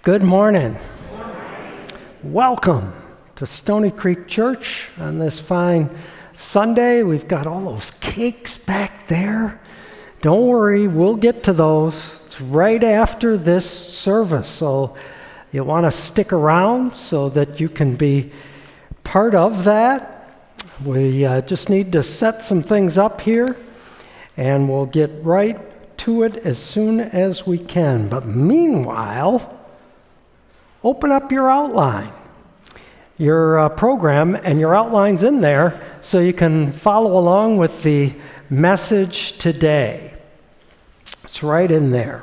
Good morning. Welcome to Stony Creek Church on this fine Sunday. We've got all those cakes back there. Don't worry, we'll get to those. It's right after this service, so you want to stick around so that you can be part of that. We just need to set some things up here, and we'll get right to it as soon as we can. But meanwhile, open up your outline, your program, and your outline's in there so you can follow along with the message today. It's right in there.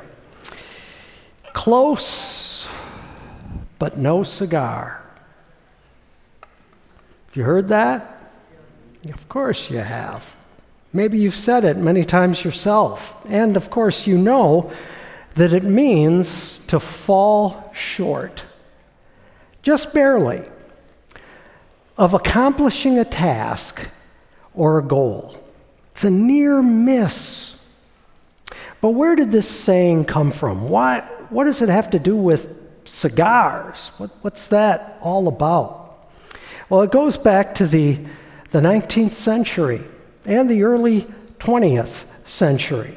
Close, but no cigar. Have you heard that? Of course you have. Maybe you've said it many times yourself. And of course you know that it means to fall short, just barely, of accomplishing a task or a goal. It's a near miss. But where did this saying come from? What does it have to do with cigars? What's that all about? Well, it goes back to the 19th century and the early 20th century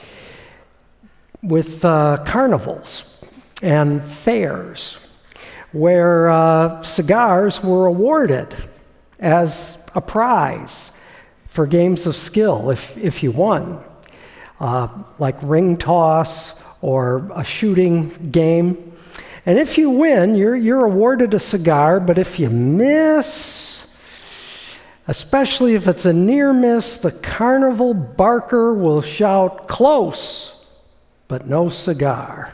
with carnivals and fairs where cigars were awarded as a prize for games of skill if you won, like ring toss or a shooting game. And if you win, you're awarded a cigar, but if you miss, especially if it's a near miss, the carnival barker will shout, "Close, but no cigar."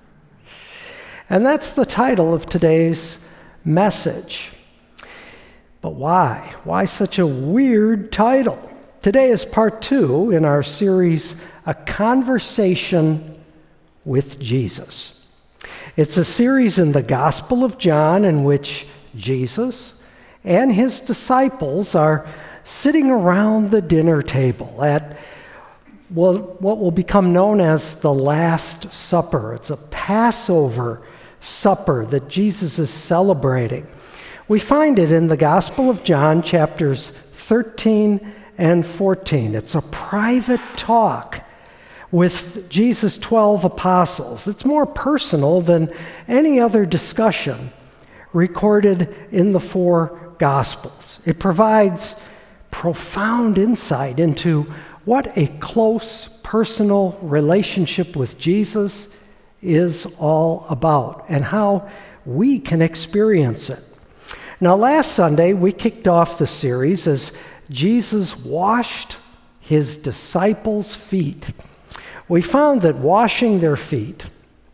And that's the title of today's message. But why? Why such a weird title? Today is part 2 in our series, A Conversation with Jesus. It's a series in the Gospel of John in which Jesus and his disciples are sitting around the dinner table at what will become known as the Last Supper. It's a Passover supper that Jesus is celebrating. We find it in the Gospel of John, chapters 13 and 14. It's a private talk with Jesus' 12 apostles. It's more personal than any other discussion recorded in the 4 Gospels. It provides profound insight into what a close personal relationship with Jesus is all about and how we can experience it. Now, last Sunday, we kicked off the series as Jesus washed his disciples' feet. We found that washing their feet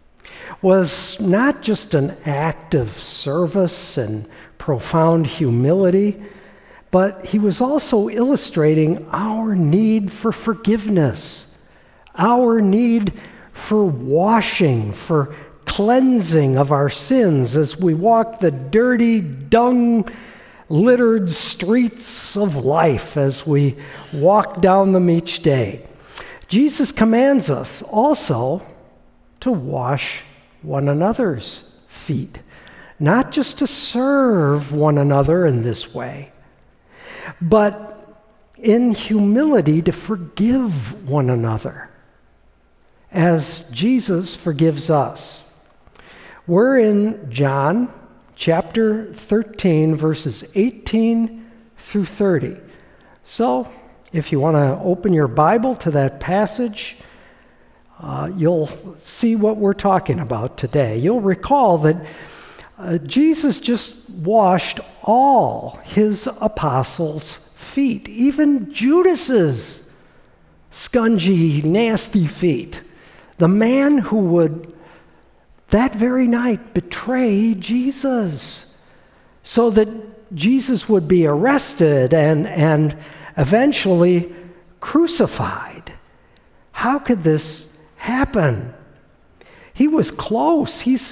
was not just an act of service and profound humility, but he was also illustrating our need for forgiveness, our need for washing, for cleansing of our sins as we walk the dirty, dung-littered streets of life, as we walk down them each day. Jesus commands us also to wash one another's feet, not just to serve one another in this way, but in humility to forgive one another as Jesus forgives us. We're in John chapter 13, verses 18 through 30. So if you want to open your Bible to that passage, you'll see what we're talking about today. You'll recall that Jesus just washed all his apostles' feet, even Judas's scungy, nasty feet. The man who would that very night betray Jesus so that Jesus would be arrested and eventually crucified. How could this happen? He was close. He's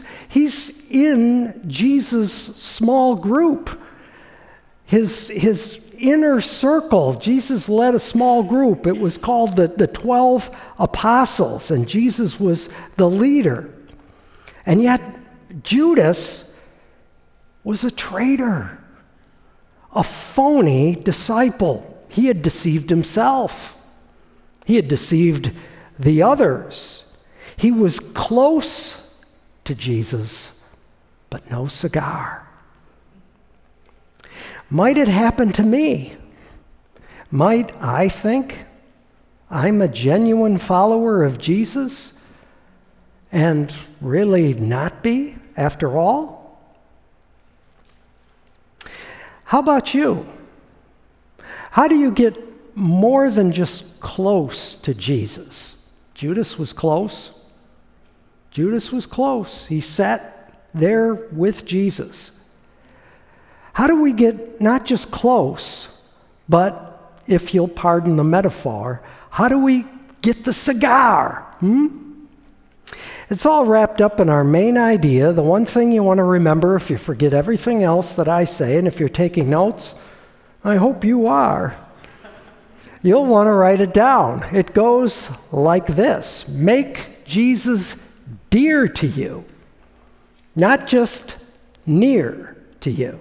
in Jesus' small group. His inner circle. Jesus led a small group. It was called the 12 apostles, and Jesus was the leader. And yet, Judas was a traitor, a phony disciple. He had deceived himself. He had deceived the others. He was close to Jesus, but no cigar. Might it happen to me? Might I think I'm a genuine follower of Jesus and really not be, after all? How about you? How do you get more than just close to Jesus? Judas was close. Judas was close. He sat there with Jesus. How do we get not just close, but, if you'll pardon the metaphor, how do we get the cigar? It's all wrapped up in our main idea. The one thing you want to remember, if you forget everything else that I say, and if you're taking notes, I hope you are, you'll want to write it down. It goes like this: make Jesus dear to you, not just near to you.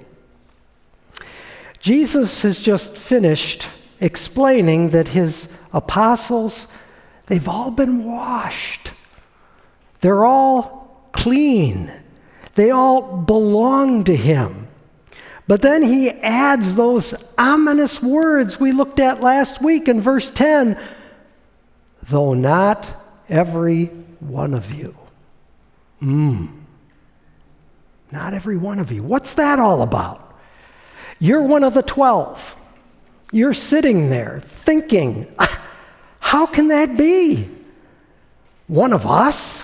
Jesus has just finished explaining that his apostles, they've all been washed. They're all clean. They all belong to him. But then he adds those ominous words we looked at last week in verse 10, though not every one of you. Not every one of you. What's that all about? You're one of the 12. You're sitting there thinking, how can that be? One of us?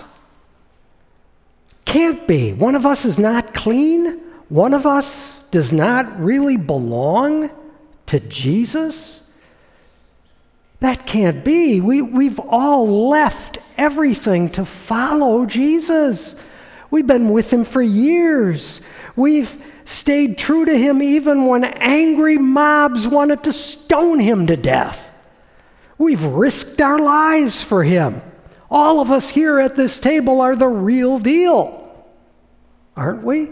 Can't be. One of us is not clean. One of us does not really belong to Jesus. That can't be. We've all left everything to follow Jesus. We've been with him for years. We've stayed true to him even when angry mobs wanted to stone him to death. We've risked our lives for him. All of us here at this table are the real deal, aren't we?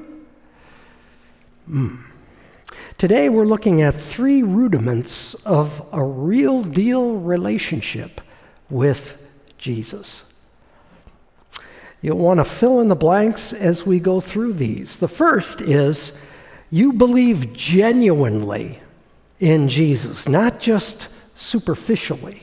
Today we're looking at 3 rudiments of a real deal relationship with Jesus. You'll want to fill in the blanks as we go through these. The first is you believe genuinely in Jesus, not just superficially.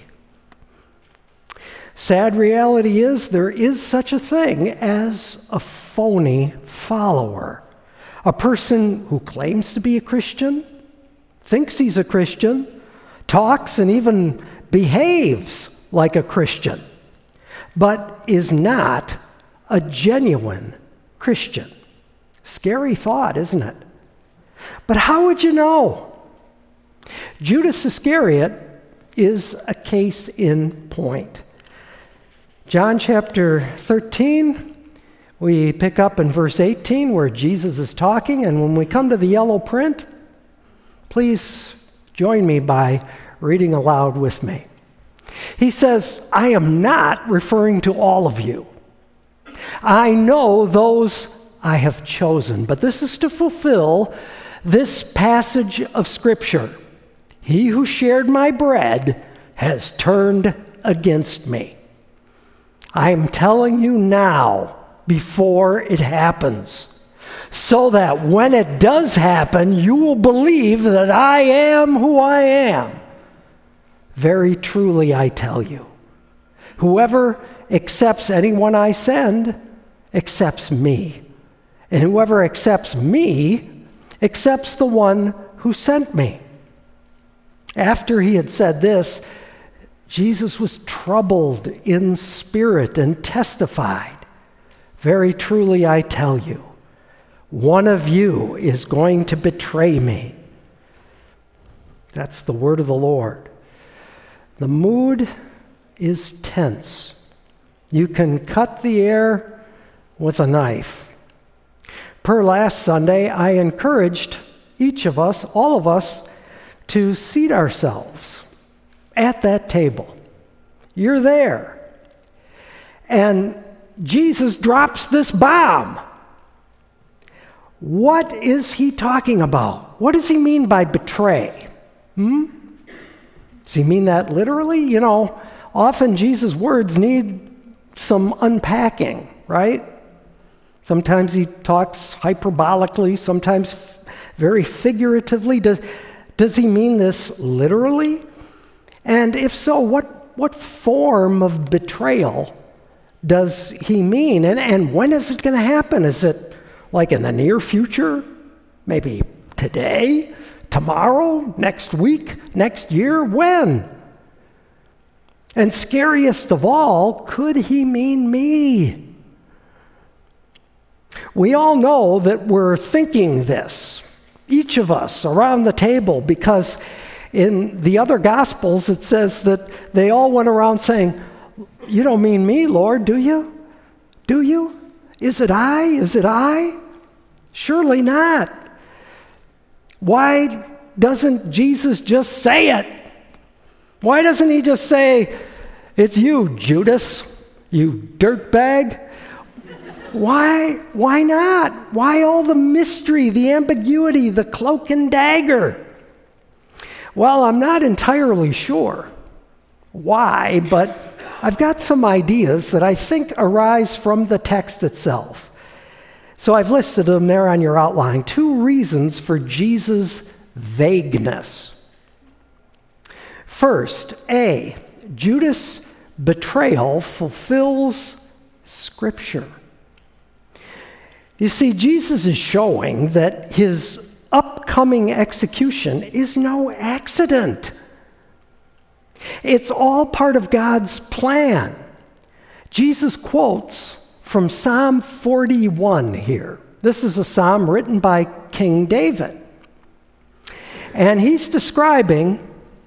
Sad reality is there is such a thing as a phony follower. A person who claims to be a Christian, thinks he's a Christian, talks and even behaves like a Christian, but is not a genuine Christian. Scary thought, isn't it? But how would you know? Judas Iscariot is a case in point. John chapter 13, we pick up in verse 18 where Jesus is talking, and when we come to the yellow print, please join me by reading aloud with me. He says, I am not referring to all of you. I know those I have chosen. But this is to fulfill this passage of Scripture. He who shared my bread has turned against me. I am telling you now before it happens, so that when it does happen, you will believe that I am who I am. Very truly I tell you, whoever accepts anyone I send accepts me. And whoever accepts me accepts the one who sent me. After he had said this, Jesus was troubled in spirit and testified, very truly I tell you, one of you is going to betray me. That's the word of the Lord. The mood is tense. You can cut the air with a knife. Per last Sunday, I encouraged each of us, all of us, to seat ourselves at that table. You're there. And Jesus drops this bomb. What is he talking about? What does he mean by betray? Does he mean that literally? You know, often Jesus' words need some unpacking, right? Sometimes he talks hyperbolically, sometimes very figuratively. Does he mean this literally? And if so, what form of betrayal does he mean? And when is it going to happen? Is it like in the near future? Maybe today? Tomorrow? Next week? Next year? When? And scariest of all, could he mean me? We all know that we're thinking this, each of us around the table, because in the other Gospels it says that they all went around saying, "You don't mean me, Lord, do you? Do you? Is it I? Is it I? Surely not." Why doesn't Jesus just say it? Why doesn't he just say, "It's you, Judas, you dirtbag"? Why not? Why all the mystery, the ambiguity, the cloak and dagger? Well, I'm not entirely sure why, but I've got some ideas that I think arise from the text itself. So I've listed them there on your outline. 2 reasons for Jesus' vagueness. First, A, Judas' betrayal fulfills Scripture. You see, Jesus is showing that his upcoming execution is no accident. It's all part of God's plan. Jesus quotes from Psalm 41 here. This is a psalm written by King David. And he's describing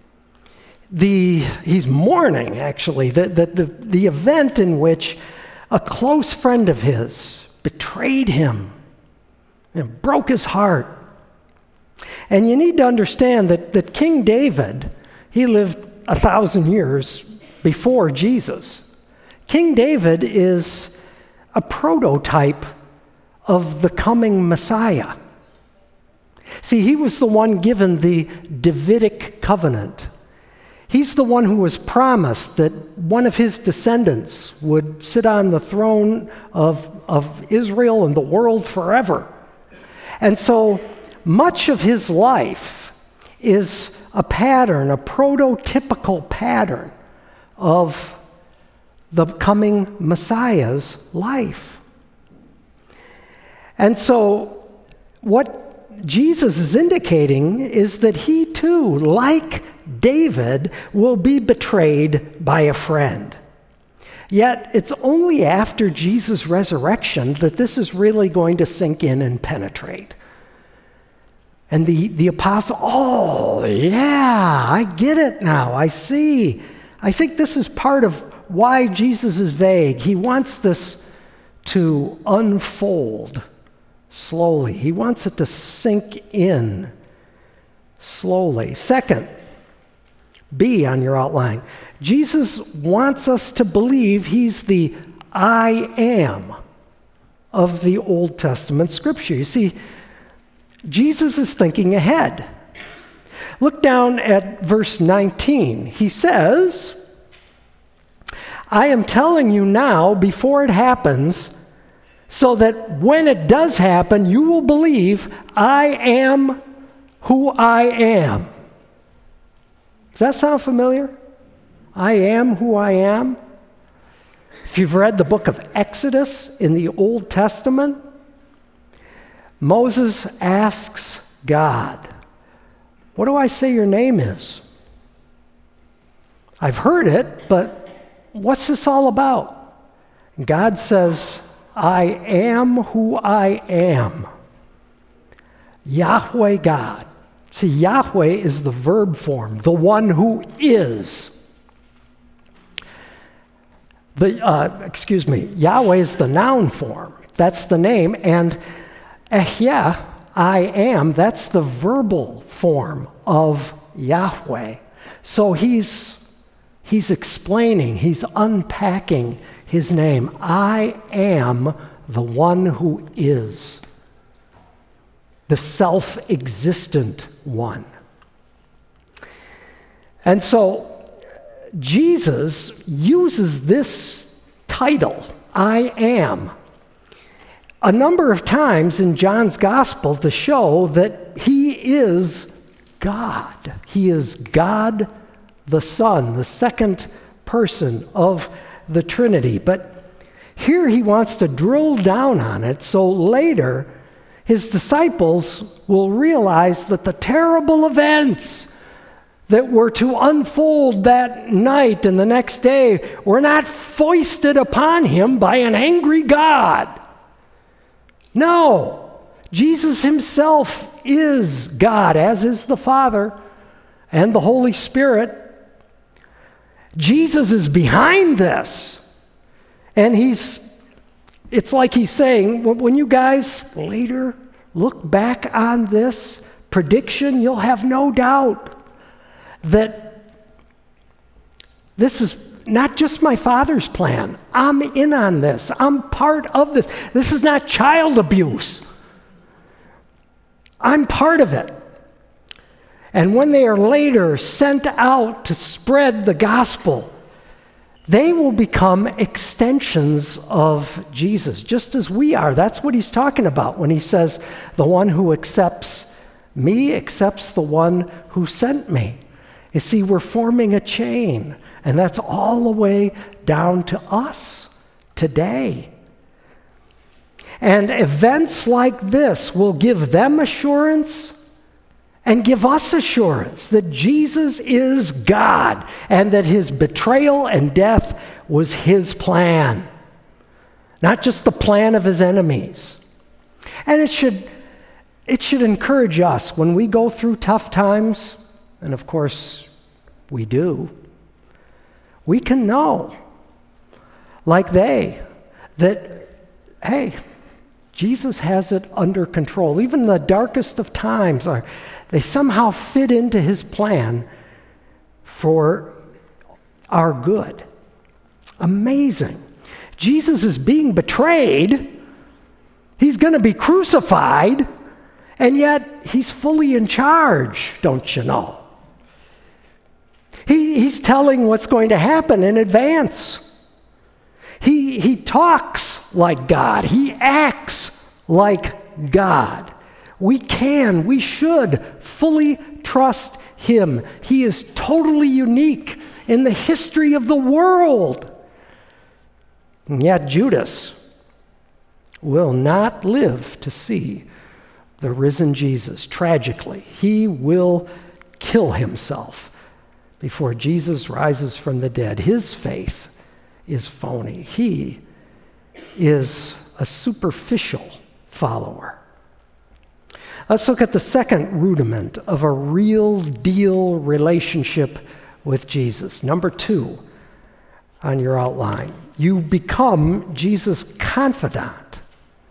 he's mourning, actually, the event in which a close friend of his betrayed him and broke his heart. And you need to understand that King David, he lived 1,000 years before Jesus. King David is a prototype of the coming Messiah. See, he was the one given the Davidic covenant. He's the one who was promised that one of his descendants would sit on the throne of Israel and the world forever. And so much of his life is a pattern, a prototypical pattern of the coming Messiah's life. And so what Jesus is indicating is that he too, like David, will be betrayed by a friend. Yet it's only after Jesus' resurrection that this is really going to sink in and penetrate. And the apostle, oh yeah, I get it now, I see. I think this is part of why Jesus is vague. He wants this to unfold slowly. He wants it to sink in slowly. Second, B on your outline. Jesus wants us to believe he's the I am of the Old Testament Scripture. You see, Jesus is thinking ahead. Look down at verse 19. He says, "I am telling you now before it happens, so that when it does happen, you will believe I am who I am." Does that sound familiar? I am who I am. If you've read the book of Exodus in the Old Testament, Moses asks God, "What do I say your name is? I've heard it, but what's this all about?" And God says, "I am who I am. Yahweh God." See, Yahweh is the verb form, the one who is. Yahweh is the noun form. That's the name. And Ehyeh, I am, that's the verbal form of Yahweh. So he's explaining, he's unpacking his name. I am the one who is. the self-existent one. And so Jesus uses this title, I am, a number of times in John's gospel to show that he is God. He is God the Son, the second person of the Trinity. But here he wants to drill down on it so later his disciples will realize that the terrible events that were to unfold that night and the next day were not foisted upon him by an angry God. No, Jesus himself is God, as is the Father and the Holy Spirit. Jesus is behind this. And it's like he's saying, when you guys later look back on this prediction, you'll have no doubt that this is not just my Father's plan. I'm in on this. I'm part of this. This is not child abuse. I'm part of it. And when they are later sent out to spread the gospel, they will become extensions of Jesus, just as we are. That's what he's talking about when he says, the one who accepts me accepts the one who sent me. You see, we're forming a chain, and that's all the way down to us today. And events like this will give them assurance and give us assurance that Jesus is God and that his betrayal and death was his plan, not just the plan of his enemies. And it should encourage us when we go through tough times, and of course we do, we can know, like they, that, hey, Jesus has it under control. Even the darkest of times, they somehow fit into his plan for our good. Amazing. Jesus is being betrayed. He's going to be crucified, and yet he's fully in charge, don't you know? He's telling what's going to happen in advance. He talks like God. He acts like God. We should fully trust him. He is totally unique in the history of the world. And yet Judas will not live to see the risen Jesus. Tragically, he will kill himself before Jesus rises from the dead. His faith is phony. He is a superficial follower. Let's look at the second rudiment of a real deal relationship with Jesus. Number 2 on your outline. You become Jesus' confidant.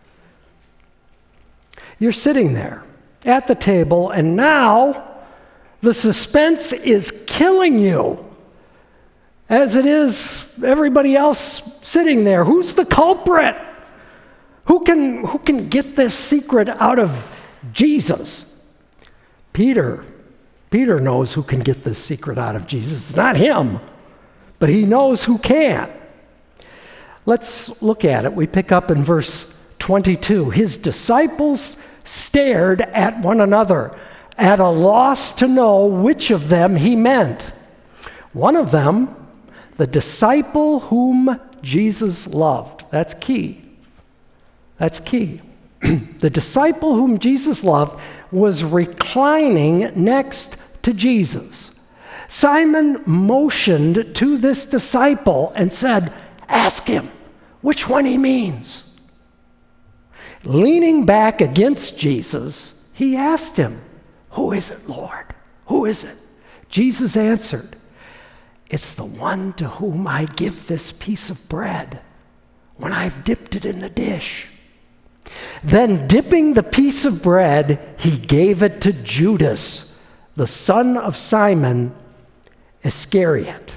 You're sitting there at the table, and now the suspense is killing you, as it is everybody else sitting there. Who's the culprit? Who can get this secret out of Jesus? Peter knows who can get this secret out of Jesus. It's not him, but he knows who can. Let's look at it. We pick up in verse 22. His disciples stared at one another, at a loss to know which of them he meant. One of them, the disciple whom Jesus loved. That's key. That's key. The disciple whom Jesus loved was reclining next to Jesus. Simon motioned to this disciple and said, "Ask him which one he means." Leaning back against Jesus, he asked him, "Who is it, Lord? Who is it?" Jesus answered, "It's the one to whom I give this piece of bread when I've dipped it in the dish." Then, dipping the piece of bread, he gave it to Judas, the son of Simon Iscariot.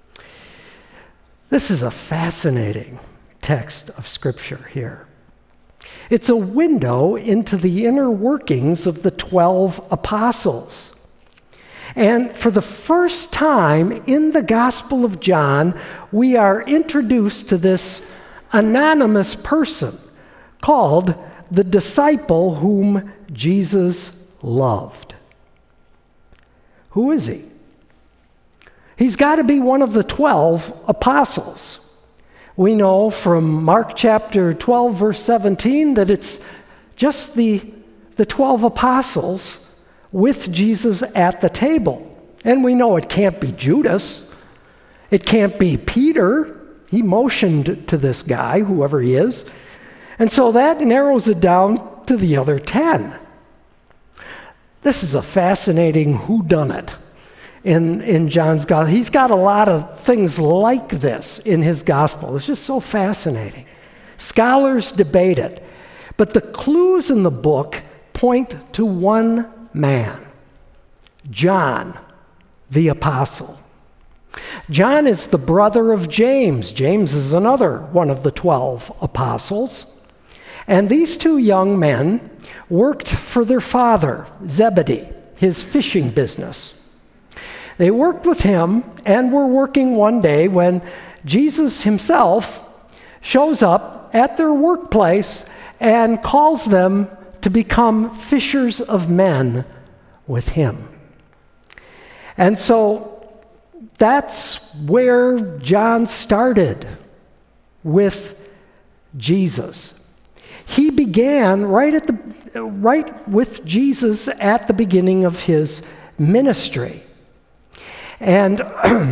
This is a fascinating text of Scripture here. It's a window into the inner workings of the 12 apostles. And for the first time in the Gospel of John, we are introduced to this anonymous person called the disciple whom Jesus loved. Who is he? He's got to be one of the 12 apostles. We know from Mark chapter 12, verse 17, that it's just the 12 apostles with Jesus at the table. And we know it can't be Judas. It can't be Peter. He motioned to this guy, whoever he is. And so that narrows it down to the other 10. This is a fascinating whodunit in John's gospel. He's got a lot of things like this in his gospel. It's just so fascinating. Scholars debate it, but the clues in the book point to one man, John, the apostle. John is the brother of James. James is another one of the 12 apostles. And these two young men worked for their father, Zebedee, his fishing business. They worked with him and were working one day when Jesus himself shows up at their workplace and calls them to become fishers of men with him. And so that's where John started with Jesus. He began right with Jesus at the beginning of his ministry. And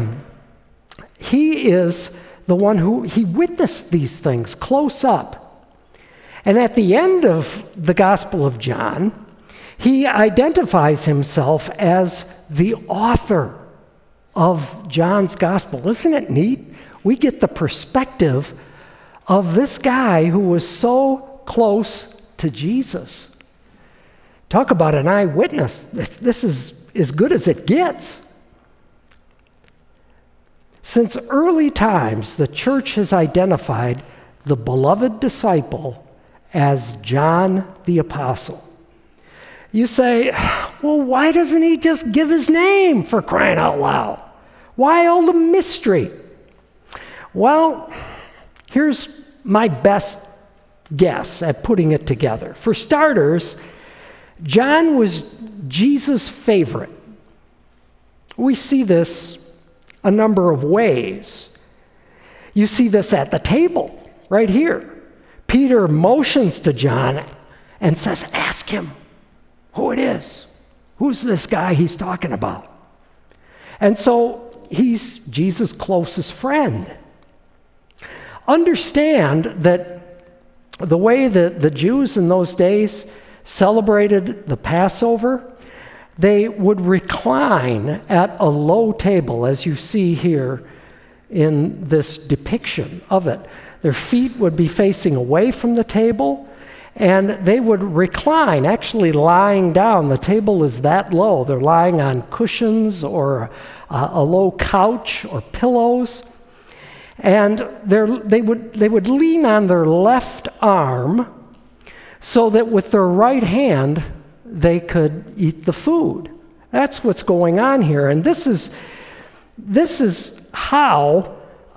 he is the one he witnessed these things close up. And at the end of the Gospel of John, he identifies himself as the author of John's Gospel. Isn't it neat? We get the perspective of this guy who was so close to Jesus. Talk about an eyewitness. This is as good as it gets. Since early times, the church has identified the beloved disciple as John the Apostle. You say, well, why doesn't he just give his name, for crying out loud? Why all the mystery? Well, here's my best guess at putting it together. For starters, John was Jesus' favorite. We see this a number of ways. You see this at the table, right here. Peter motions to John and says, ask him who it is. Who's this guy he's talking about? And so he's Jesus' closest friend. Understand that the way that the Jews in those days celebrated the Passover, they would recline at a low table, as you see here in this depiction of it. Their feet would be facing away from the table, and they would recline, actually lying down. The table is that low. They're lying on cushions or a low couch or pillows. And they would lean on their left arm so that with their right hand they could eat the food. That's what's going on here. And this is how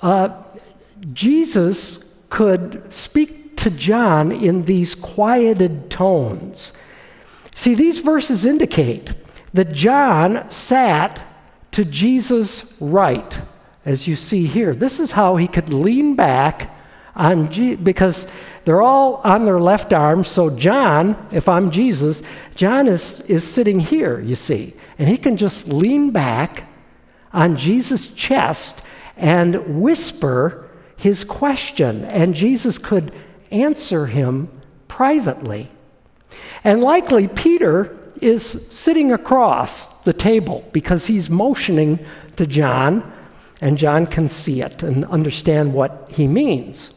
Jesus could speak to John in these quieted tones. See, these verses indicate that John sat to Jesus' right, as you see here. This is how he could lean back on because they're all on their left arm. So John, if I'm Jesus, John is sitting here, you see. And he can just lean back on Jesus' chest and whisper his question. And Jesus could answer him privately. And likely Peter is sitting across the table because he's motioning to John, and John can see it and understand what he means.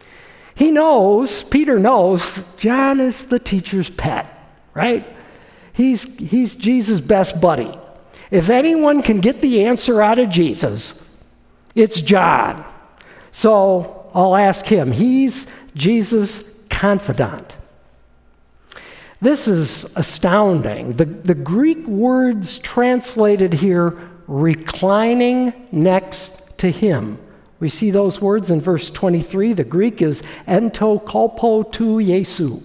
Peter knows, John is the teacher's pet, right? He's Jesus' best buddy. If anyone can get the answer out of Jesus, it's John. So I'll ask him. He's Jesus' confidant. This is astounding. The Greek words translated here, reclining next to him. We see those words in verse 23. The Greek is ento kolpo tu Jesu.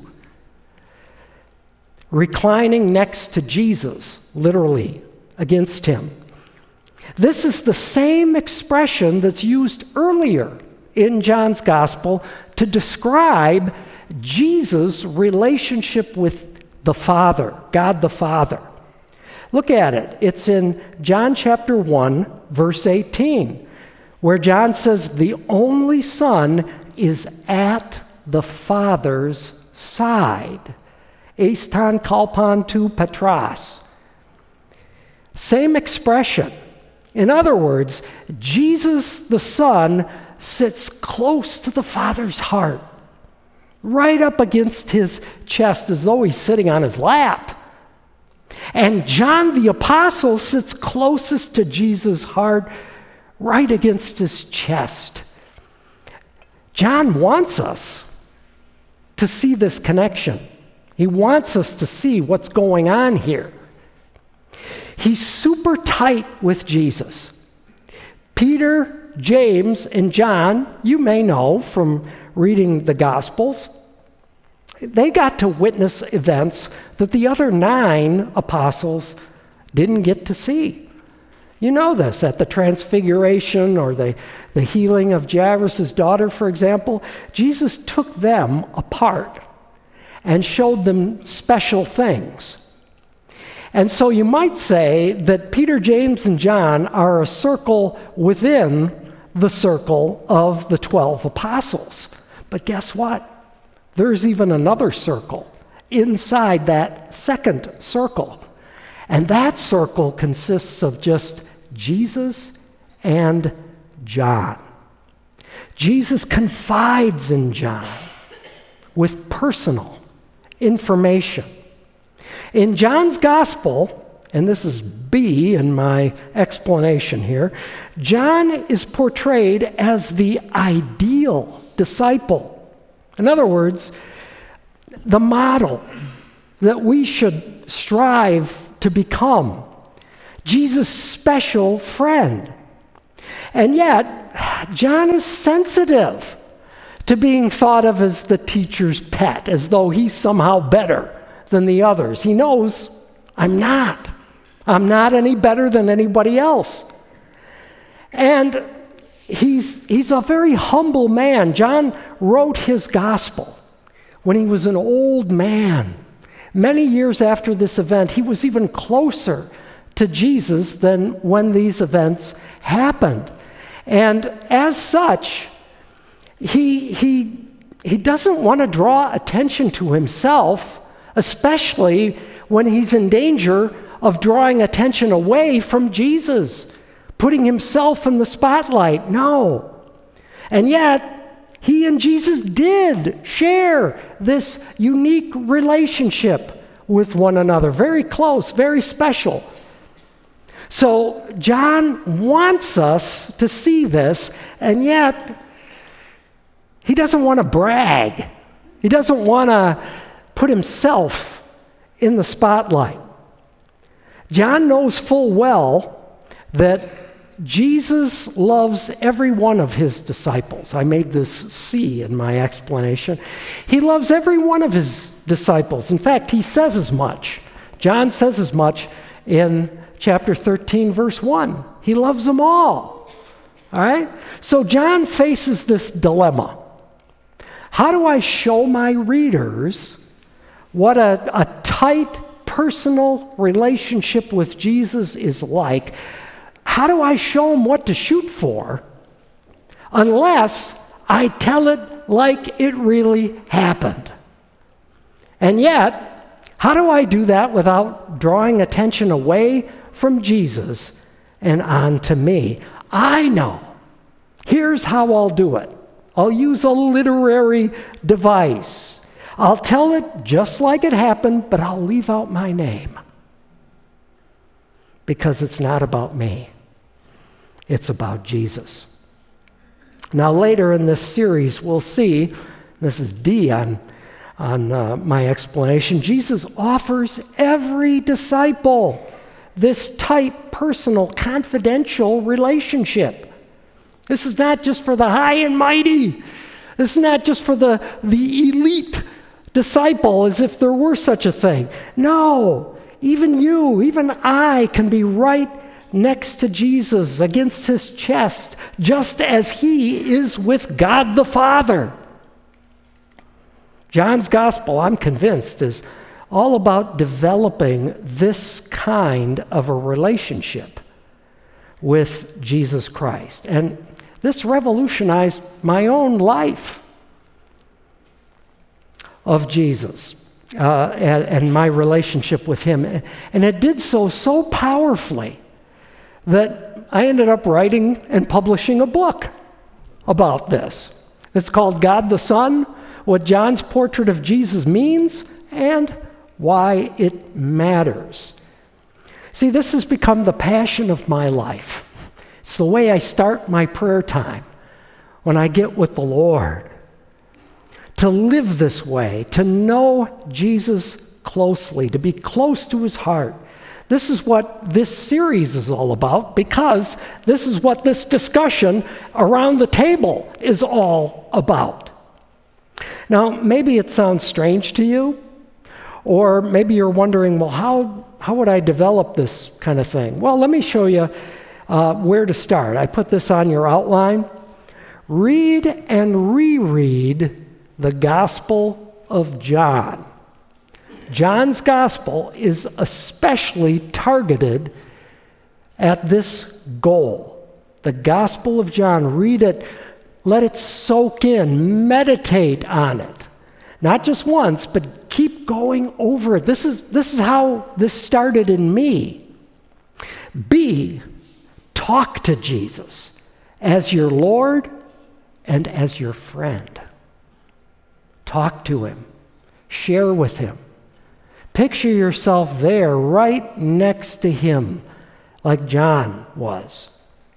Reclining next to Jesus, literally, against him. This is the same expression that's used earlier in John's Gospel to describe Jesus' relationship with the Father, God the Father. Look at it. It's in John chapter 1, verse 18, where John says, the only Son is at the Father's side. Estan kalpan tu Petras. Same expression. In other words, Jesus the Son sits close to the Father's heart, right up against his chest as though he's sitting on his lap. And John the Apostle sits closest to Jesus' heart, right against his chest. John wants us to see this connection. He wants us to see what's going on here. He's super tight with Jesus. Peter, James, and John, you may know from reading the Gospels, they got to witness events that the other 9 apostles didn't get to see. You know this, at the Transfiguration or the healing of Jairus' daughter, for example, Jesus took them apart and showed them special things. And so you might say that Peter, James, and John are a circle within the circle of the 12 apostles. But guess what? There's even another circle inside that second circle. And that circle consists of just Jesus and John. Jesus confides in John with personal information. In John's Gospel, and this is B in my explanation here, John is portrayed as the ideal disciple. In other words, the model that we should strive to become. Jesus' special friend. And yet, John is sensitive to being thought of as the teacher's pet, as though he's somehow better than the others. He knows, I'm not. I'm not any better than anybody else. And he's a very humble man. John wrote his gospel when he was an old man. Many years after this event, he was even closer to Jesus than when these events happened. And as such, he doesn't want to draw attention to himself, especially when he's in danger of drawing attention away from Jesus, putting himself in the spotlight. No. And yet, he and Jesus did share this unique relationship with one another. Very close, very special. So John wants us to see this, and yet he doesn't want to brag. He doesn't want to put himself in the spotlight. John knows full well that Jesus loves every one of his disciples. I made this C in my explanation. He loves every one of his disciples. In fact, he says as much. John says as much in chapter 13, verse 1. He loves them all. All right? So John faces this dilemma. How do I show my readers what a tight personal relationship with Jesus is like? How do I show them what to shoot for unless I tell it like it really happened? And yet, how do I do that without drawing attention away from Jesus and on to me? I know. Here's how I'll do it. I'll use a literary device. I'll tell it just like it happened, but I'll leave out my name. Because it's not about me. It's about Jesus. Now later in this series, we'll see, this is D on my explanation. Jesus offers every disciple this tight, personal, confidential relationship. This is not just for the high and mighty. This is not just for the elite disciple, as if there were such a thing. No, even you, even I can be right next to Jesus, against his chest, just as he is with God the Father. John's gospel, I'm convinced, is all about developing this kind of a relationship with Jesus Christ. And this revolutionized my own life of Jesus and my relationship with him. And it did so powerfully that I ended up writing and publishing a book about this. It's called God the Son, What John's Portrait of Jesus Means, and Why It Matters. See, this has become the passion of my life. It's the way I start my prayer time when I get with the Lord. To live this way, to know Jesus closely, to be close to his heart. This is what this series is all about, because this is what this discussion around the table is all about. Now, maybe it sounds strange to you, or maybe you're wondering, well, how would I develop this kind of thing? Well, let me show you where to start. I put this on your outline. Read and reread the Gospel of John. John's Gospel is especially targeted at this goal. The Gospel of John, read it, let it soak in, meditate on it. Not just once, but keep going over it. This is how this started in me. B, talk to Jesus as your Lord and as your friend. Talk to him. Share with him. Picture yourself there, right next to him, like John was.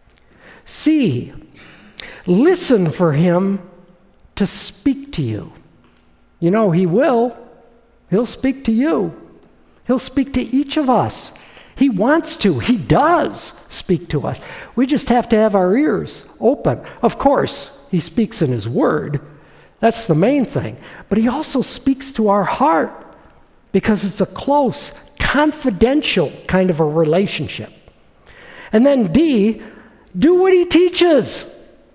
C, listen for him to speak to you. You know, he will. He'll speak to you. He'll speak to each of us. He wants to. He does speak to us. We just have to have our ears open. Of course, he speaks in his word. That's the main thing. But he also speaks to our heart because it's a close, confidential kind of a relationship. And then D, do what he teaches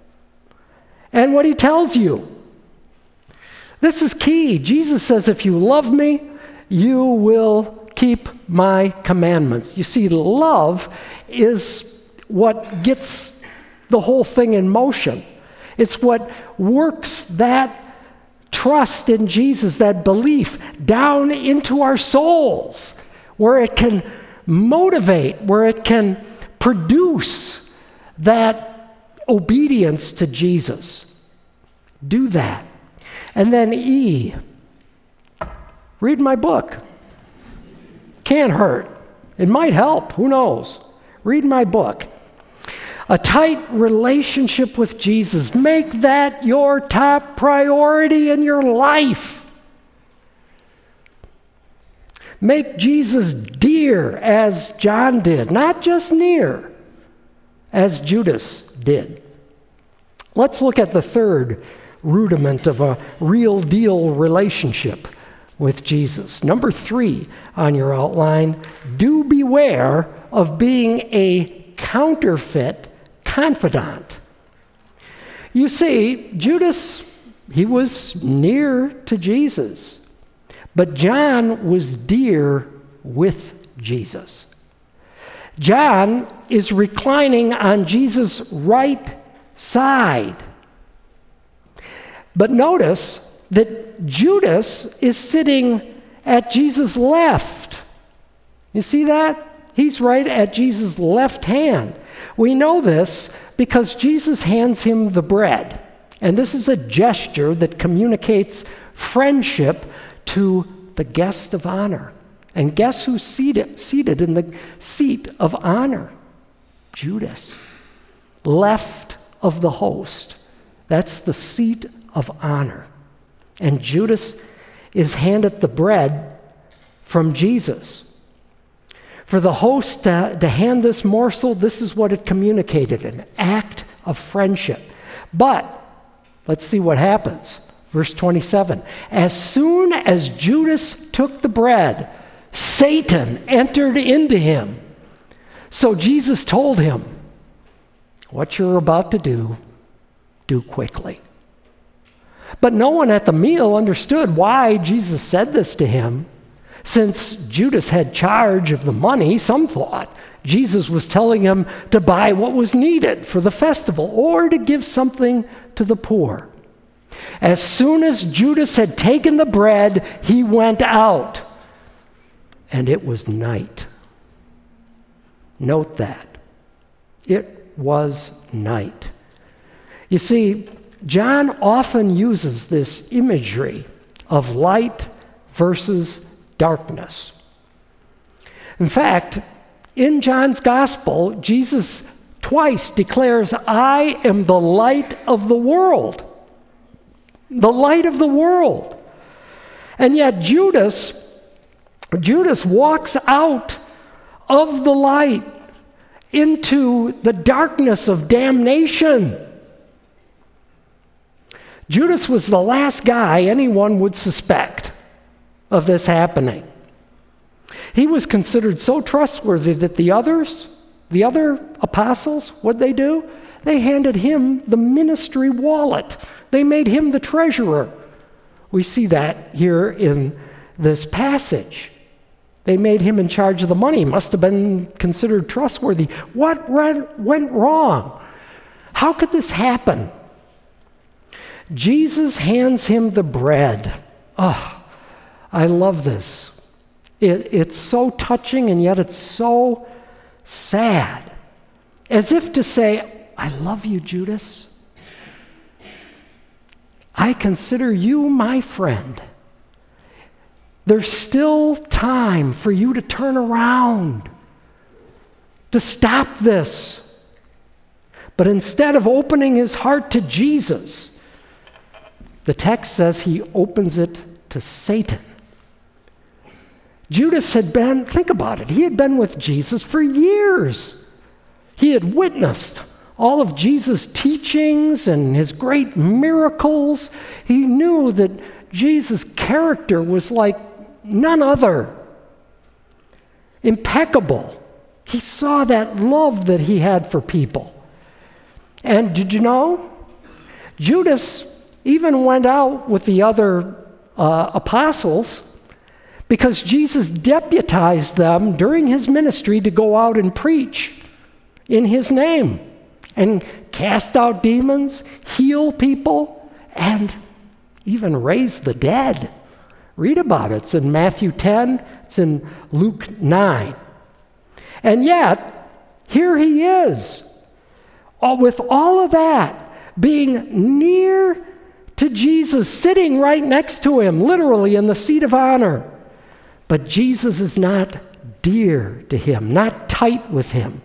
and what he tells you. This is key. Jesus says, if you love me, you will keep my commandments. You see, love is what gets the whole thing in motion. It's what works that trust in Jesus, that belief, down into our souls, where it can motivate, where it can produce that obedience to Jesus. Do that. And then E, read my book. Can't hurt. It might help. Who knows? Read my book. A tight relationship with Jesus. Make that your top priority in your life. Make Jesus dear as John did, not just near as Judas did. Let's look at the third rudiment of a real deal relationship with Jesus. Number 3 on your outline, do beware of being a counterfeit confidant. You see, Judas, he was near to Jesus, but John was dear with Jesus. John is reclining on Jesus' right side. But notice that Judas is sitting at Jesus' left. You see that? He's right at Jesus' left hand. We know this because Jesus hands him the bread. And this is a gesture that communicates friendship to the guest of honor. And guess who's seated in the seat of honor? Judas. Left of the host. That's the seat of honor. And Judas is handed the bread from Jesus. For the host to hand this morsel, this is what it communicated, an act of friendship. But let's see what happens. Verse 27, as soon as Judas took the bread, Satan entered into him. So Jesus told him, what you're about to do quickly. But no one at the meal understood why Jesus said this to him. Since Judas had charge of the money, some thought Jesus was telling him to buy what was needed for the festival or to give something to the poor. As soon as Judas had taken the bread, he went out, and it was night. Note that. It was night. You see, John often uses this imagery of light versus darkness. In fact, in John's gospel, Jesus twice declares, I am the light of the world. The light of the world. And yet Judas walks out of the light into the darkness of damnation. Judas was the last guy anyone would suspect of this happening. He was considered so trustworthy that the other apostles, what'd they do? They handed him the ministry wallet. They made him the treasurer. We see that here in this passage. They made him in charge of the money. He must have been considered trustworthy. What went wrong? How could this happen? Jesus hands him the bread. Oh, I love this. It's so touching, and yet it's so sad. As if to say, I love you, Judas. I consider you my friend. There's still time for you to turn around, to stop this. But instead of opening his heart to Jesus, the text says he opens it to Satan. Judas had been, think about it, he had been with Jesus for years. He had witnessed all of Jesus' teachings and his great miracles. He knew that Jesus' character was like none other. Impeccable. He saw that love that he had for people. And did you know? Judas even went out with the other apostles because Jesus deputized them during his ministry to go out and preach in his name and cast out demons, heal people, and even raise the dead. Read about it. It's in Matthew 10. It's in Luke 9. And yet, here he is, with all of that, being near to Jesus, sitting right next to him, literally in the seat of honor. But Jesus is not dear to him, not tight with him.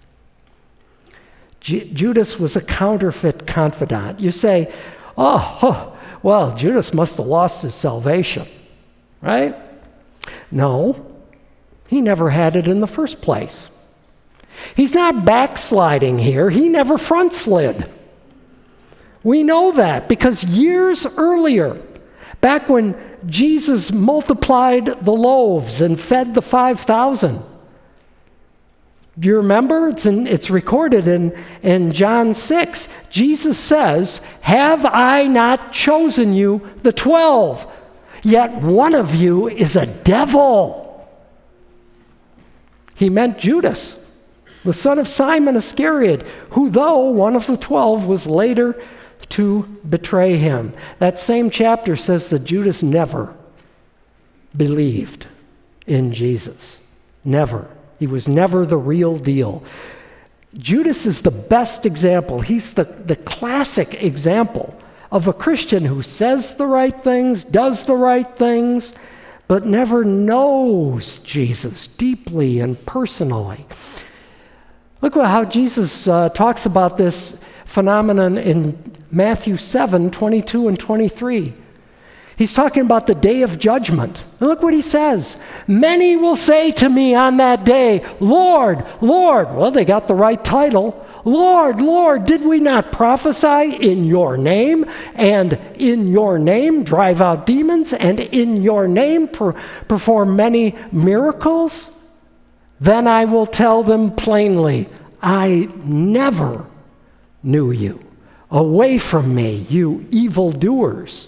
Judas was a counterfeit confidant. You say, well, Judas must have lost his salvation, right? No, he never had it in the first place. He's not backsliding here. He never front slid. We know that because years earlier, back when Jesus multiplied the loaves and fed the 5,000, do you remember? It's recorded in John 6. Jesus says, have I not chosen you, the 12? Yet one of you is a devil. He meant Judas, the son of Simon Iscariot, who, though one of the 12, was later to betray him. That same chapter says that Judas never believed in Jesus. Never. He was never the real deal. Judas is the best example. He's the classic example of a Christian who says the right things, does the right things, but never knows Jesus deeply and personally. Look at how Jesus talks about this phenomenon in Matthew 7, 22 and 23. He's talking about the day of judgment. And look what he says. Many will say to me on that day, Lord, Lord. Well, they got the right title. Lord, Lord, did we not prophesy in your name, and in your name drive out demons, and in your name perform many miracles? Then I will tell them plainly, I never knew you. Away from me, you evildoers.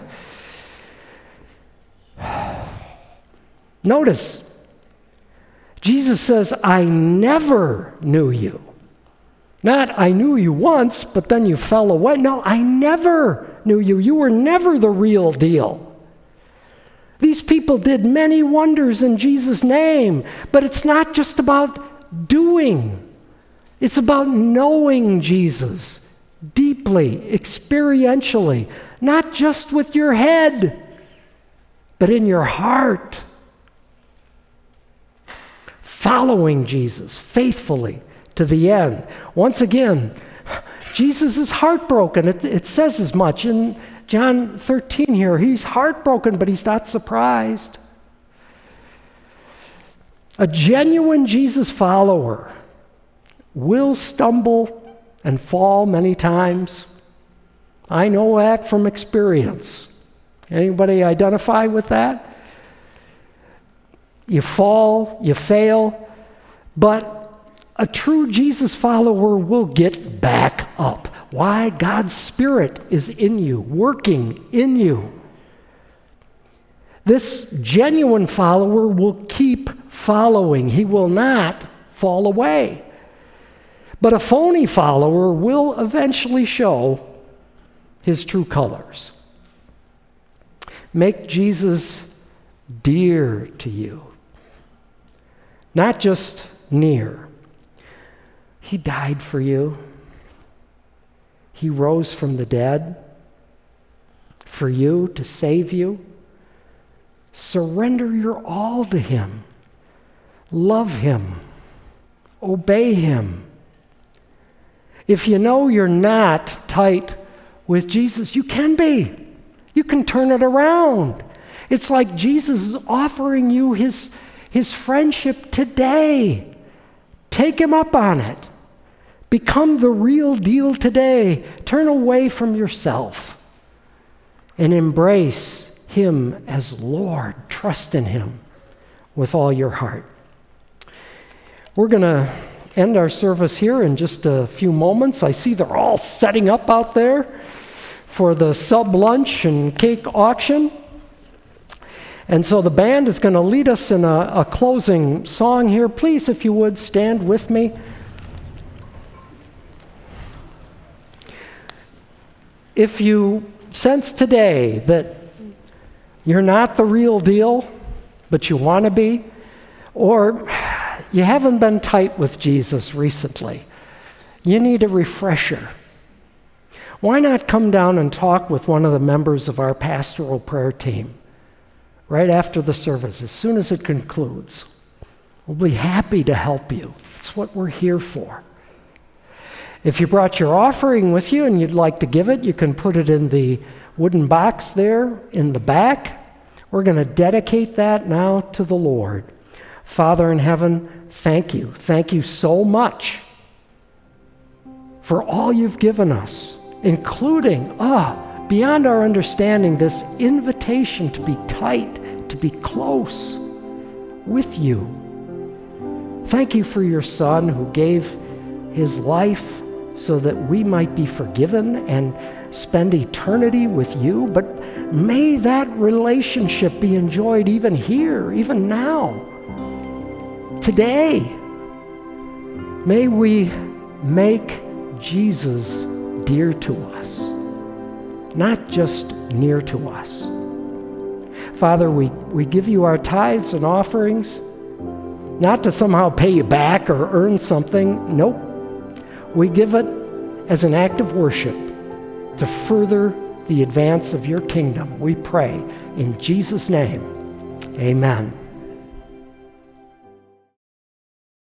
Notice, Jesus says, I never knew you. Not, I knew you once, but then you fell away. No, I never knew you. You were never the real deal. These people did many wonders in Jesus' name, but it's not just about doing. It's about knowing Jesus deeply, experientially, not just with your head, but in your heart. Following Jesus faithfully to the end. Once again, Jesus is heartbroken. It says as much in John 13 here. He's heartbroken, but he's not surprised. A genuine Jesus follower will stumble and fall many times. I know that from experience. Anybody identify with that? You fall, you fail, but a true Jesus follower will get back up. Why? God's Spirit is in you, working in you. This genuine follower will keep following. He will not fall away. But a phony follower will eventually show his true colors. Make Jesus dear to you, not just near. He died for you. He rose from the dead for you, to save you. Surrender your all to him. Love him. Obey him. If you know you're not tight with Jesus, you can be. You can turn it around. It's like Jesus is offering you his friendship today. Take him up on it. Become the real deal today. Turn away from yourself and embrace him as Lord. Trust in him with all your heart. We're going to end our service here in just a few moments. I see they're all setting up out there for the sub-lunch and cake auction. And so the band is going to lead us in a closing song here. Please, if you would, stand with me. If you sense today that you're not the real deal, but you want to be, or you haven't been tight with Jesus recently, you need a refresher. Why not come down and talk with one of the members of our pastoral prayer team right after the service, as soon as it concludes? We'll be happy to help you. It's what we're here for. If you brought your offering with you and you'd like to give it, you can put it in the wooden box there in the back. We're going to dedicate that now to the Lord. Father in heaven, thank you. Thank you so much for all you've given us, including, beyond our understanding, this invitation to be tight, to be close with you. Thank you for your Son who gave his life so that we might be forgiven and spend eternity with you. But may that relationship be enjoyed even here, even now, today. May we make Jesus dear to us, not just near to us. Father, we give you our tithes and offerings, not to somehow pay you back or earn something. Nope. We give it as an act of worship to further the advance of your kingdom. We pray in Jesus' name. Amen.